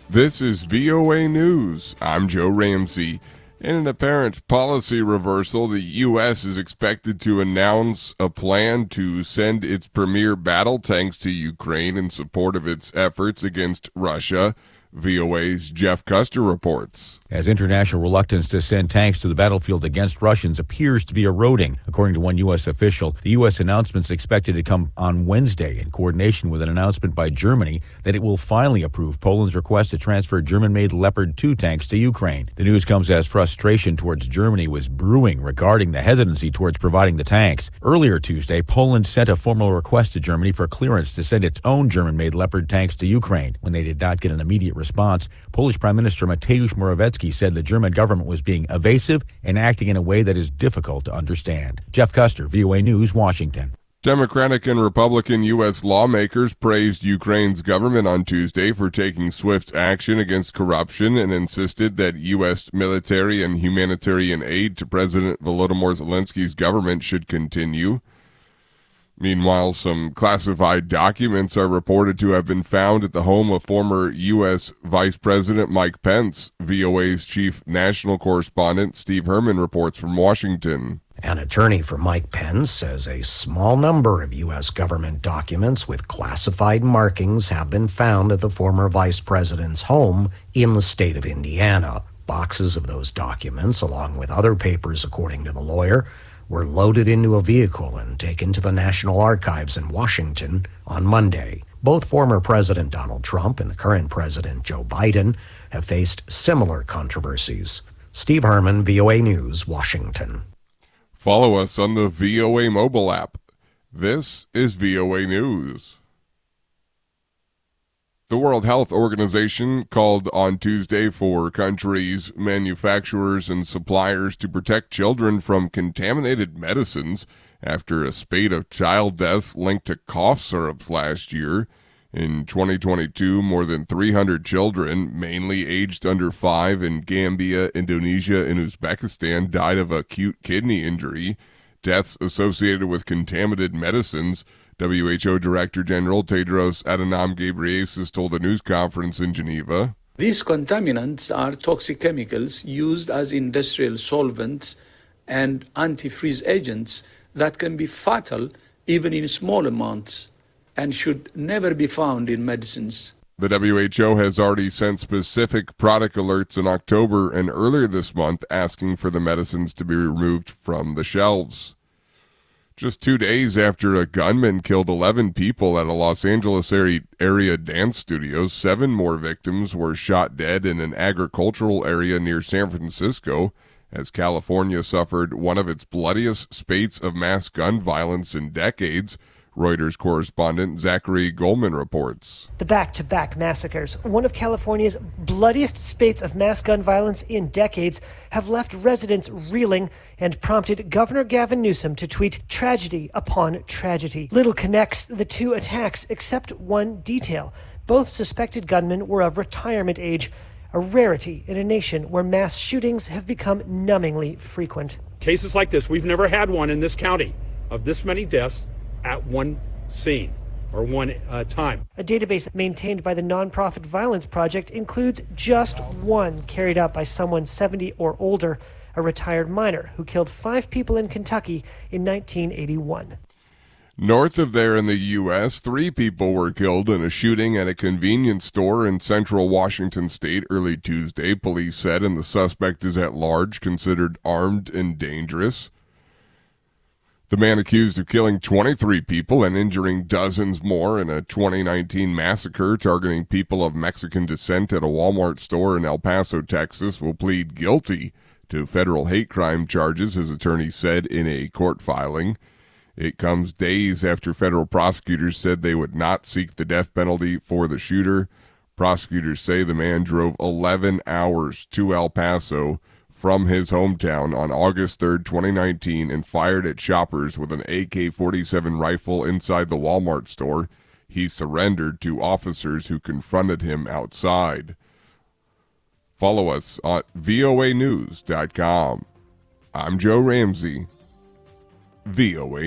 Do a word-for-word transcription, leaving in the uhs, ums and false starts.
This is V O A News. I'm Joe Ramsey. In an apparent policy reversal, the U S is expected to announce a plan to send its premier battle tanks to Ukraine in support of its efforts against Russia. V O A's Jeff Custer reports. As international reluctance to send tanks to the battlefield against Russians appears to be eroding, according to one U S official, the U S announcement is expected to come on Wednesday in coordination with an announcement by Germany that it will finally approve Poland's request to transfer German-made Leopard two tanks to Ukraine. The news comes as frustration towards Germany was brewing regarding the hesitancy towards providing the tanks. Earlier Tuesday, Poland sent a formal request to Germany for clearance to send its own German-made Leopard tanks to Ukraine. When they did not get an immediate response, Polish Prime Minister Mateusz Morawiecki said the German government was being evasive and acting in a way that is difficult to understand. Jeff Custer, V O A News, Washington. Democratic and Republican U S lawmakers praised Ukraine's government on Tuesday for taking swift action against corruption and insisted that U S military and humanitarian aid to President Volodymyr Zelensky's government should continue. Meanwhile, some classified documents are reported to have been found at the home of former U S Vice President Mike Pence. V O A's chief national correspondent Steve Herman reports from Washington. An attorney for Mike Pence says a small number of U S government documents with classified markings have been found at the former vice president's home in the state of Indiana. Boxes of those documents, along with other papers, according to the lawyer, were loaded into a vehicle and taken to the National Archives in Washington on Monday. Both former President Donald Trump and the current President Joe Biden have faced similar controversies. Steve Herman, V O A News, Washington. Follow us on the V O A mobile app. This is V O A News. The World Health Organization called on Tuesday for countries, manufacturers, and suppliers to protect children from contaminated medicines after a spate of child deaths linked to cough syrups last year. In twenty twenty-two, more than three hundred children, mainly aged under five in Gambia, Indonesia, and Uzbekistan, died of acute kidney injury. Deaths associated with contaminated medicines. W H O Director General Tedros Adhanom Ghebreyesus told a news conference in Geneva. These contaminants are toxic chemicals used as industrial solvents and antifreeze agents that can be fatal even in small amounts and should never be found in medicines. The W H O has already sent specific product alerts in October and earlier this month asking for the medicines to be removed from the shelves. Just two days after a gunman killed eleven people at a Los Angeles area dance studio, seven more victims were shot dead in an agricultural area near San Francisco as California suffered one of its bloodiest spates of mass gun violence in decades. Reuters correspondent Zachary Goldman reports. The back-to-back massacres, one of California's bloodiest spates of mass gun violence in decades, have left residents reeling and prompted Governor Gavin Newsom to tweet tragedy upon tragedy. Little connects the two attacks except one detail. Both suspected gunmen were of retirement age, a rarity in a nation where mass shootings have become numbingly frequent. Cases like this, we've never had one in this county of this many deaths at one scene or one uh, time. A database maintained by the nonprofit Violence Project includes just one carried out by someone seventy or older, a retired miner who killed five people in Kentucky in nineteen eighty-one. North of there in the U S, three people were killed in a shooting at a convenience store in central Washington state early Tuesday, police said, and the suspect is at large, considered armed and dangerous. The man accused of killing twenty-three people and injuring dozens more in a twenty nineteen massacre targeting people of Mexican descent at a Walmart store in El Paso, Texas, will plead guilty to federal hate crime charges, his attorney said in a court filing. It comes days after federal prosecutors said they would not seek the death penalty for the shooter. Prosecutors say the man drove eleven hours to El Paso from his hometown on August third, twenty nineteen, and fired at shoppers with an A K forty-seven rifle inside the Walmart store. He surrendered to officers who confronted him outside. Follow us at V O A news dot com. I'm Joe Ramsey, V O A